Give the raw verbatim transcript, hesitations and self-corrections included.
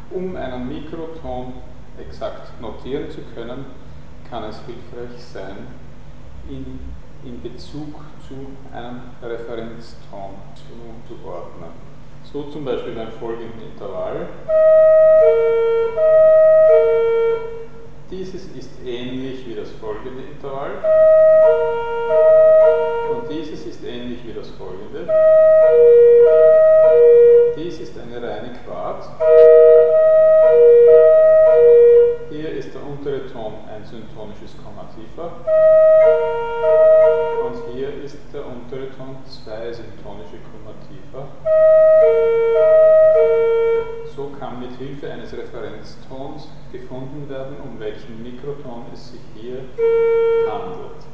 Um einen Mikroton exakt notieren zu können, kann es hilfreich sein, ihn in Bezug zu einem Referenzton zuzuordnen. So zum Beispiel beim folgenden Intervall. Dieses ist ähnlich wie das folgende Intervall und dieses ist ähnlich wie das folgende. Dies ist eine reine Quart. Hier ist der untere Ton ein syntonisches Komma tiefer und hier ist der untere Ton zwei syntonische Komma tiefer. So kann mit Hilfe eines Referenztons gefunden werden, um welchen Mikroton es sich hier handelt.